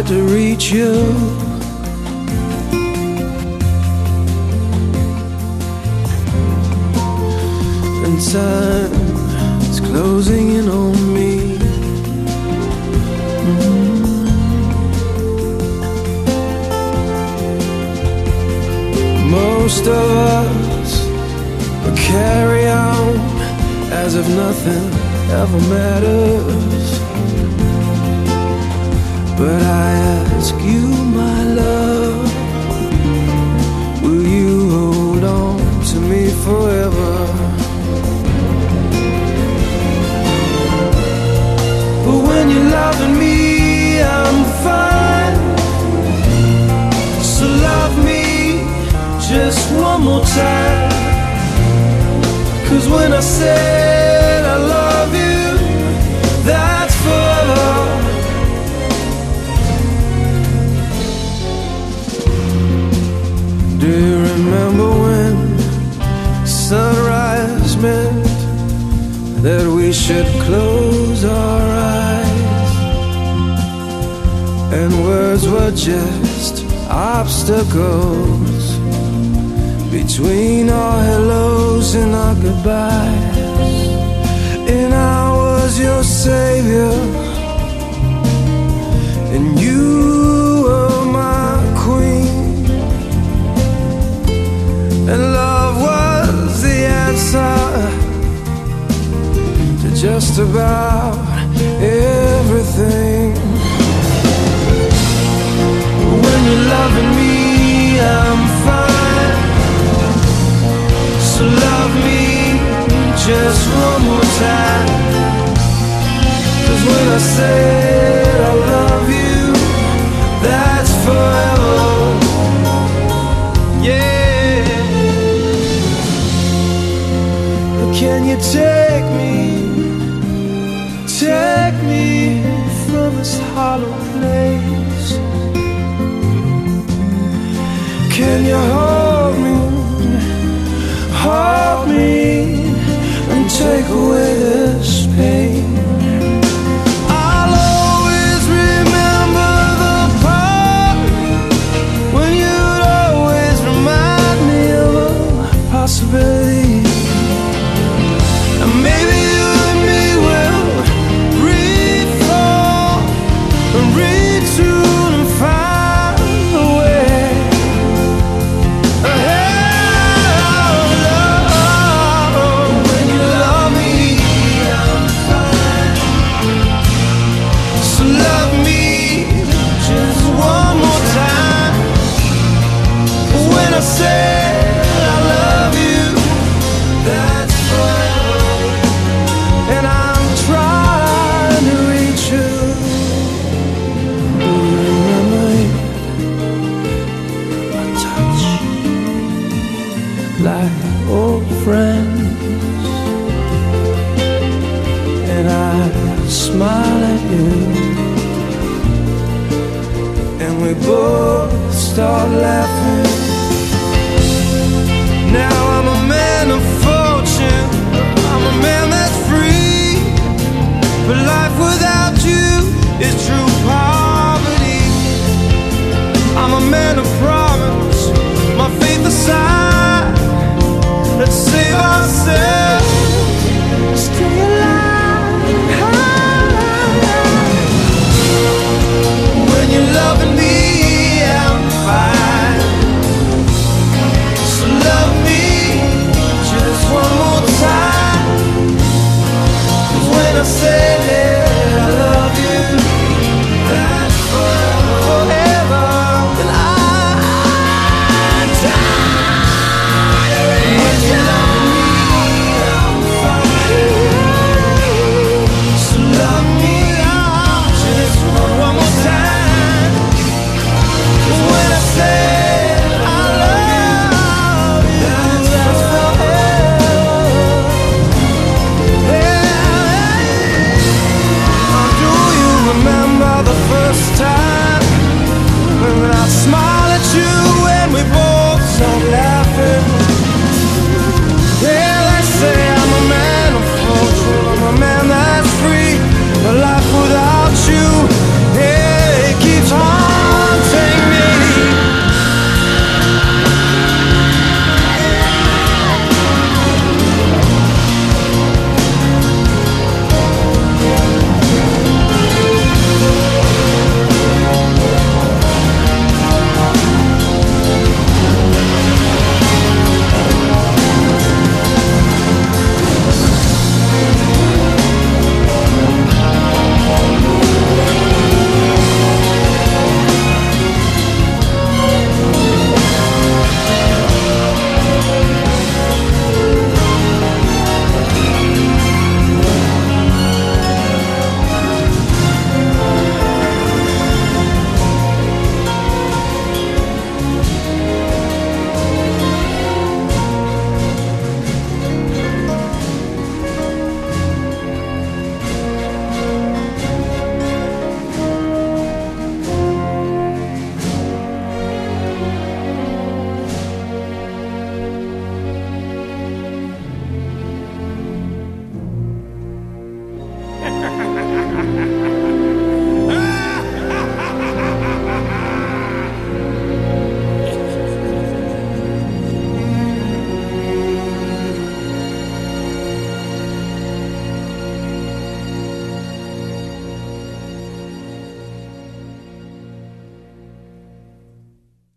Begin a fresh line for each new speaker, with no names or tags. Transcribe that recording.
tried to reach you. And time is closing in on me. Most of us will carry on as if nothing ever matters. But I ask you, my love, will you hold on to me forever? But when you're loving me, I'm fine. So love me just one more time. 'Cause when I said I love you, that's forever. Do you remember when sunrise meant that we should close our eyes, and words were just obstacles between our hellos and our goodbyes? And I was your savior, and you were my queen, and love was the answer to just about everything. When you're loving me, I'm fine. So love me just one more time. 'Cause when I said I love you, that's forever. Yeah. But can you take me from this hollow place? Can you hold me and take away this pain? I'll always remember the part when you'd always remind me of a possibility. And maybe you and me will re-fall and retune and find a way. Said I love you, that's forever. And I'm trying to reach you. Do you remember it? A touch like old friends, and I smile at you, and we both start laughing.